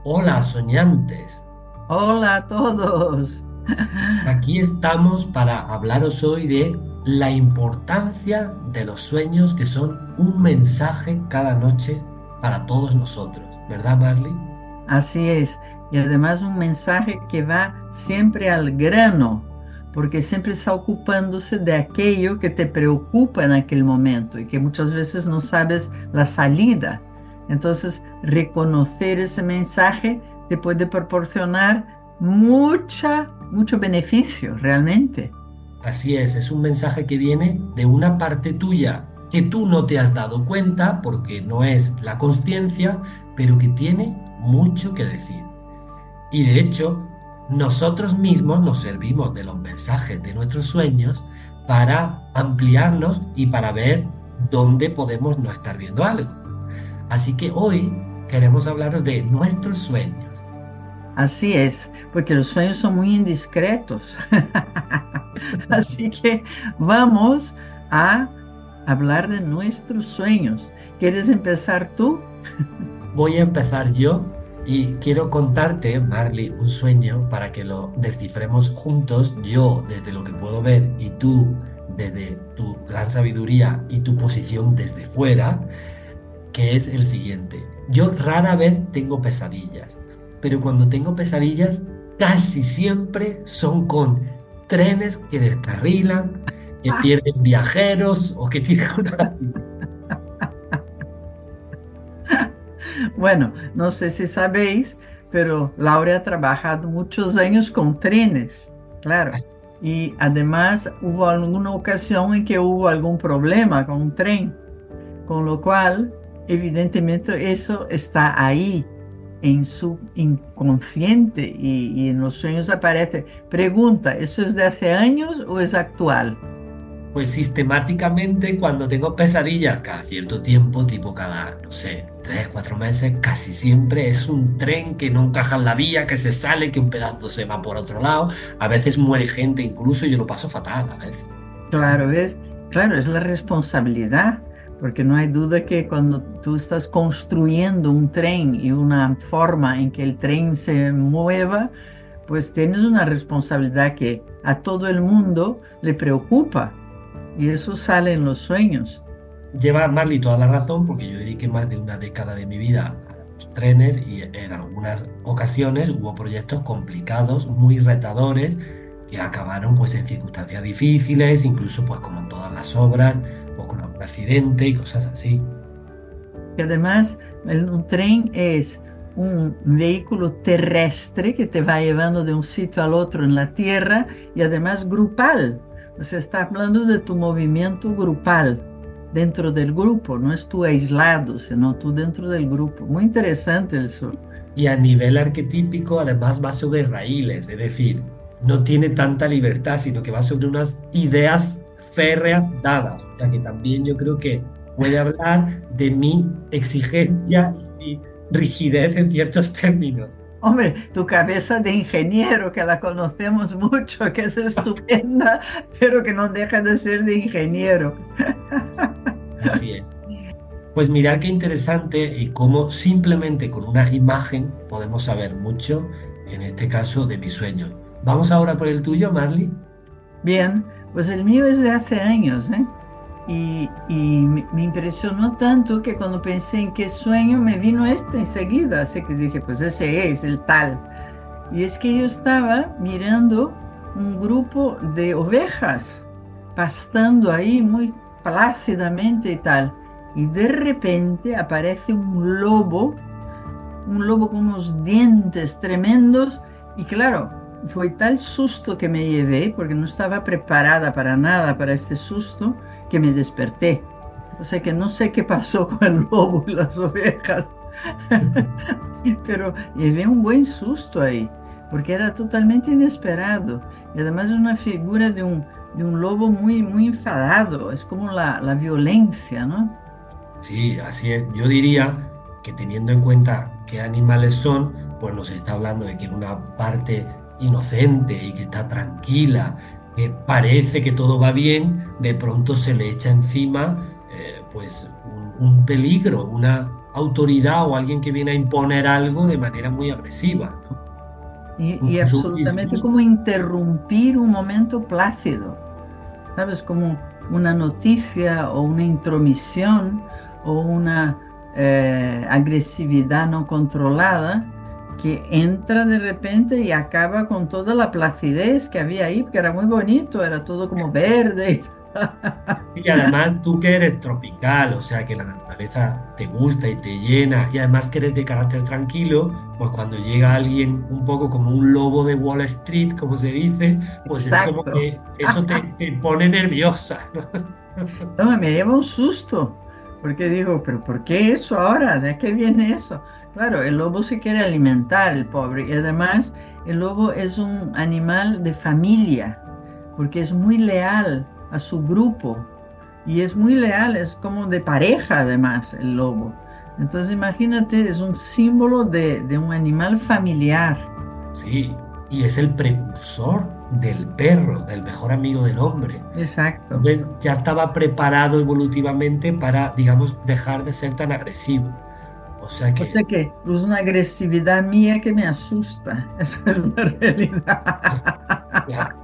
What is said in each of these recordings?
Hola, soñantes. Hola a todos. Aquí estamos para hablaros hoy de la importancia de los sueños que son un mensaje cada noche para todos nosotros, ¿verdad, Marley? Así es. Y además un mensaje que va siempre al grano, porque siempre está ocupándose de aquello que te preocupa en aquel momento y que muchas veces no sabes la salida. Entonces, reconocer ese mensaje te puede proporcionar mucho beneficio, realmente. Así es un mensaje que viene de una parte tuya que tú no te has dado cuenta porque no es la conciencia, pero que tiene mucho que decir. Y de hecho, nosotros mismos nos servimos de los mensajes de nuestros sueños para ampliarlos y para ver dónde podemos no estar viendo algo. Así que hoy queremos hablaros de nuestros sueños. Así es, porque los sueños son muy indiscretos. Así que vamos a hablar de nuestros sueños. ¿Quieres empezar tú? Voy a empezar yo y quiero contarte, Marley, un sueño para que lo descifremos juntos, yo desde lo que puedo ver y tú desde tu gran sabiduría y tu posición desde fuera, que es el siguiente. Yo rara vez tengo pesadillas, pero cuando tengo pesadillas, casi siempre son con trenes que descarrilan, que pierden viajeros o que tienen una... Bueno, no sé si sabéis, pero Laura ha trabajado muchos años con trenes, claro. Y además hubo alguna ocasión en que hubo algún problema con un tren, con lo cual, evidentemente, eso está ahí en su inconsciente y en los sueños aparece. Pregunta, ¿eso es de hace años o es actual? Pues sistemáticamente cuando tengo pesadillas, cada cierto tiempo, tipo cada, no sé, 3, 4 meses, casi siempre es un tren que no encaja en la vía, que se sale, que un pedazo se va por otro lado. A veces muere gente, incluso yo lo paso fatal a veces. Claro, ¿ves? Claro, es la responsabilidad, porque no hay duda que cuando tú estás construyendo un tren y una forma en que el tren se mueva, pues tienes una responsabilidad que a todo el mundo le preocupa y eso sale en los sueños. Lleva Marley toda la razón porque yo dediqué más de una década de mi vida a los trenes y en algunas ocasiones hubo proyectos complicados, muy retadores, que acabaron pues en circunstancias difíciles, incluso pues como en todas las obras, pues con algún accidente y cosas así. Y además, un tren es un vehículo terrestre que te va llevando de un sitio al otro en la tierra y además grupal. O sea, está hablando de tu movimiento grupal dentro del grupo, no es tú aislado, sino tú dentro del grupo. Muy interesante eso. Y a nivel arquetípico, además va sobre raíles, es decir, no tiene tanta libertad, sino que va sobre unas ideas férreas dadas. O sea que también yo creo que puede hablar de mi exigencia y mi rigidez en ciertos términos. Hombre, tu cabeza de ingeniero, que la conocemos mucho, que es estupenda, pero que no deja de ser de ingeniero. Así es. Pues mirar qué interesante y cómo simplemente con una imagen podemos saber mucho, en este caso, de mis sueños. Vamos ahora por el tuyo, Marley. Bien, pues el mío es de hace años, ¿eh? Y me impresionó tanto que cuando pensé en qué sueño me vino este enseguida, así que dije, pues ese es el tal. Y es que yo estaba mirando un grupo de ovejas pastando ahí muy plácidamente y tal. Y de repente aparece un lobo con unos dientes tremendos. Y claro, fue tal susto que me llevé, porque no estaba preparada para nada para este susto, que me desperté. O sea que no sé qué pasó con el lobo y las ovejas, pero llevé un buen susto ahí, porque era totalmente inesperado. Y además es una figura de un lobo muy enfadado, es como la violencia, ¿no? Sí, así es. Yo diría que teniendo en cuenta qué animales son, pues nos está hablando de que una parte inocente y que está tranquila, que parece que todo va bien, de pronto se le echa encima pues un peligro, una autoridad o alguien que viene a imponer algo de manera muy agresiva, ¿no? Y Incluso un absolutamente disgusto. como interrumpir un momento plácido, ¿sabes? Como una noticia o una intromisión o una agresividad no controlada que entra de repente y acaba con toda la placidez que había ahí, porque era muy bonito, era todo como verde. Y además tú que eres tropical, o sea que la naturaleza te gusta y te llena, y además que eres de carácter tranquilo, pues cuando llega alguien un poco como un lobo de Wall Street, como se dice, pues es como Exacto. que eso te pone nerviosa, ¿no? No, me lleva un susto, porque digo, pero ¿por qué eso ahora? ¿De qué viene eso? Claro, el lobo se quiere alimentar, el pobre, y además el lobo es un animal de familia, porque es muy leal a su grupo, y es muy leal, es como de pareja además el lobo. Entonces imagínate, es un símbolo de un animal familiar. Sí, y es el precursor del perro, del mejor amigo del hombre. Exacto. Entonces ya estaba preparado evolutivamente para, digamos, dejar de ser tan agresivo. O sea O que, sea que es una agresividad mía que me asusta, esa es la realidad. claro,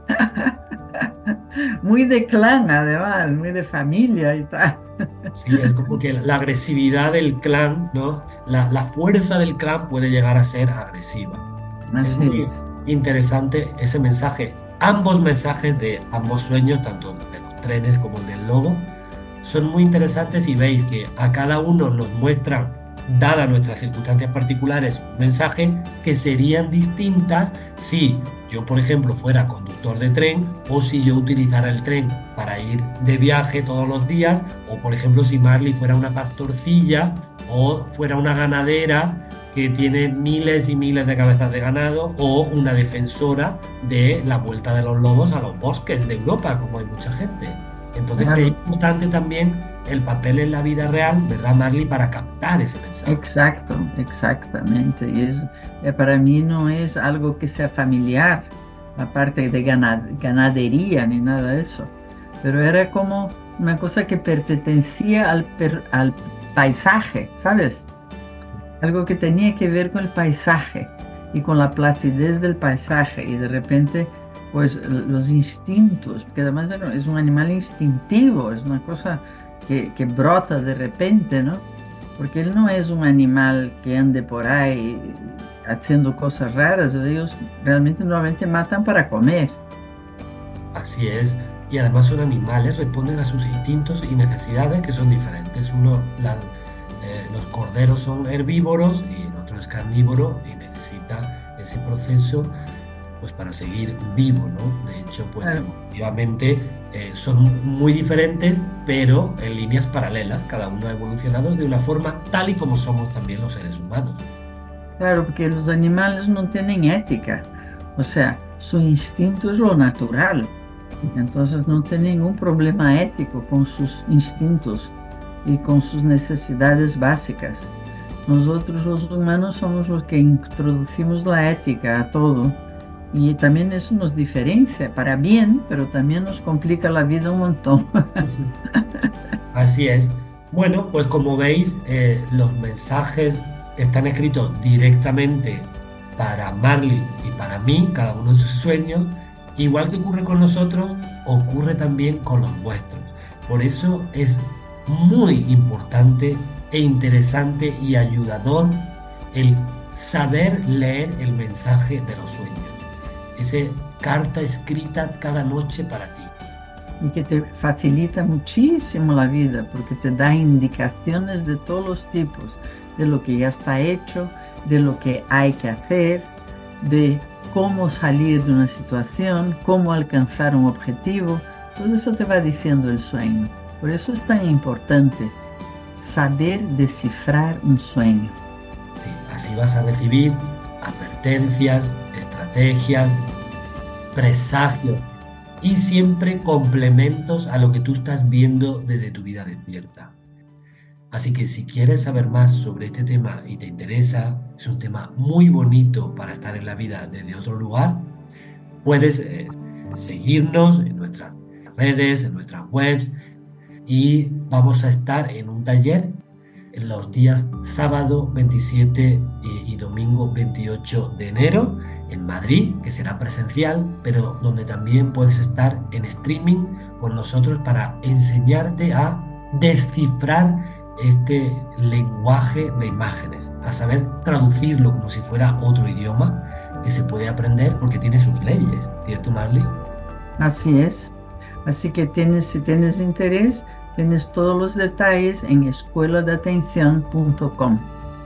Muy de clan, además, muy de familia y tal. sí, es como que la agresividad del clan, ¿no? La fuerza del clan puede llegar a ser agresiva. Es Así muy es. interesante ese mensaje. Ambos mensajes de ambos sueños, tanto de los trenes como el del lobo, son muy interesantes y veis que a cada uno nos muestran, dadas nuestras circunstancias particulares, un mensaje que serían distintas si yo, por ejemplo, fuera conductor de tren o si yo utilizara el tren para ir de viaje todos los días o, por ejemplo, si Marley fuera una pastorcilla o fuera una ganadera que tiene miles y miles de cabezas de ganado o una defensora de la vuelta de los lobos a los bosques de Europa, como hay mucha gente. Entonces es Claro, importante también el papel en la vida real, ¿verdad, Marley? Para captar ese mensaje. exacto, exactamente. Y es, para mí no es algo que sea familiar, aparte de ganadería ni nada de eso. Pero era como una cosa que pertenecía al paisaje, ¿sabes? Algo que tenía que ver con el paisaje y con la placidez del paisaje y de repente pues los instintos, porque además es un animal instintivo, es una cosa que brota de repente, ¿no? Porque él no es un animal que ande por ahí haciendo cosas raras, ellos realmente normalmente matan para comer. Así es. Y además son animales, responden a sus instintos y necesidades que son diferentes. Los corderos son herbívoros y el otro es carnívoro y necesita ese proceso pues para seguir vivo, ¿no? De hecho, pues Claro, evolutivamente son muy diferentes, pero en líneas paralelas. Cada uno ha evolucionado de una forma tal y como somos también los seres humanos. claro, porque los animales no tienen ética, o sea, su instinto es lo natural. Entonces no tiene ningún problema ético con sus instintos y con sus necesidades básicas. Nosotros los humanos somos los que introducimos la ética a todo y también eso nos diferencia para bien, pero también nos complica la vida un montón. Así es. Bueno, pues como veis, los mensajes están escritos directamente para Marley y para mí, cada uno en sus sueños. Igual que ocurre con nosotros, ocurre también con los vuestros. Por eso es muy importante e interesante y ayudador el saber leer el mensaje de los sueños. Esa carta escrita cada noche para ti. Y que te facilita muchísimo la vida porque te da indicaciones de todos los tipos, de lo que ya está hecho, de lo que hay que hacer, de cómo salir de una situación, cómo alcanzar un objetivo. Todo eso te va diciendo el sueño. Por eso es tan importante saber descifrar un sueño. Sí, así vas a recibir advertencias, estrategias, presagios y siempre complementos a lo que tú estás viendo desde tu vida despierta. Así que si quieres saber más sobre este tema y te interesa, es un tema muy bonito para estar en la vida desde otro lugar, puedes seguirnos en nuestras redes, en nuestras webs y vamos a estar en un taller los días sábado 27 y domingo 28 de enero en Madrid, que será presencial, pero donde también puedes estar en streaming con nosotros para enseñarte a descifrar este lenguaje de imágenes, a saber traducirlo como si fuera otro idioma que se puede aprender porque tiene sus leyes, ¿cierto, Marley? Así es. Así que si tienes interés, tienes todos los detalles en escueladatención.com.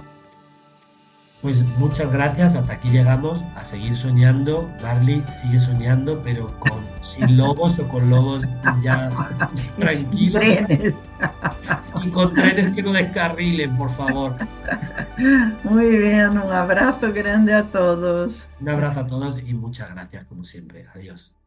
Pues muchas gracias, hasta aquí llegamos a seguir soñando. Marley sigue soñando, pero sin lobos o con lobos ya Y sin tranquilos trenes. y con trenes que no descarrilen, por favor. Muy bien, un abrazo grande a todos. Un abrazo a todos y muchas gracias como siempre. Adiós.